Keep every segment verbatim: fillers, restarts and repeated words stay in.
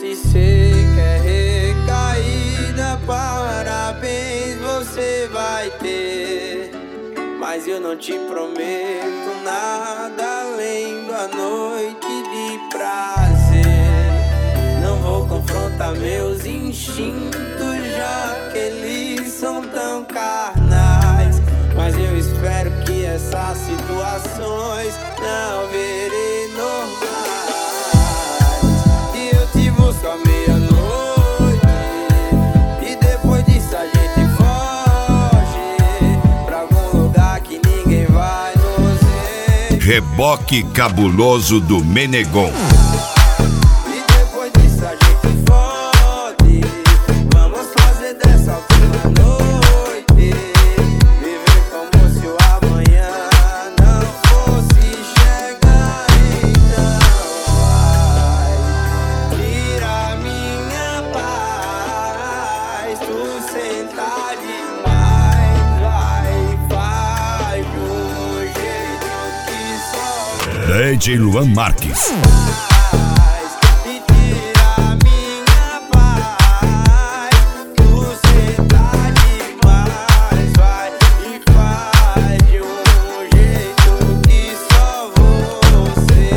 Se cê quer recaída, parabéns, você vai ter. Mas eu não te prometo nada além da noite de prazer. Não vou confrontar meus instintos, já que eles são tão carnais. Mas eu espero que essas situações não virem normais. E eu te busco à meia-noite, e depois disso a gente foge pra algum lugar que ninguém vai nos ver. Reboque cabuloso do Menegon. E depois disso a gente fode. Vamos fazer dessa última noite viver como se o amanhã não fosse chegar. Então vai, tira minha paz. Tu senta demais, vai, faz de um jeito que só D J Luan Marques. e tira minha paz. Tu senta demais, vai, e faz de um jeito que só você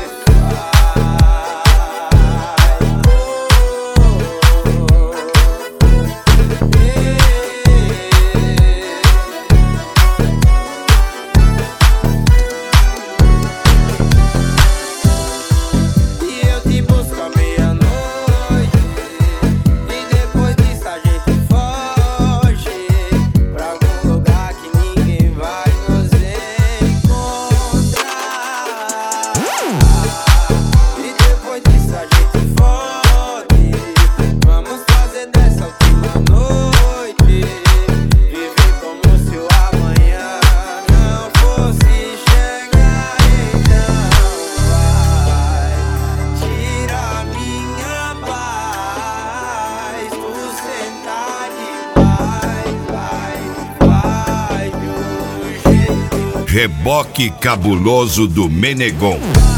E eu te busco à meia-noite, e depois disso a gente foge pra algum lugar que ninguém vai nos encontrar. E depois disso a gente fode. Vamos fazer dessa última noite viver como se o amanhã não fosse chegar. Então vai, tira minha paz. Tu senta demais, vai, faz de um jeito. Reboque cabuloso do Menegon.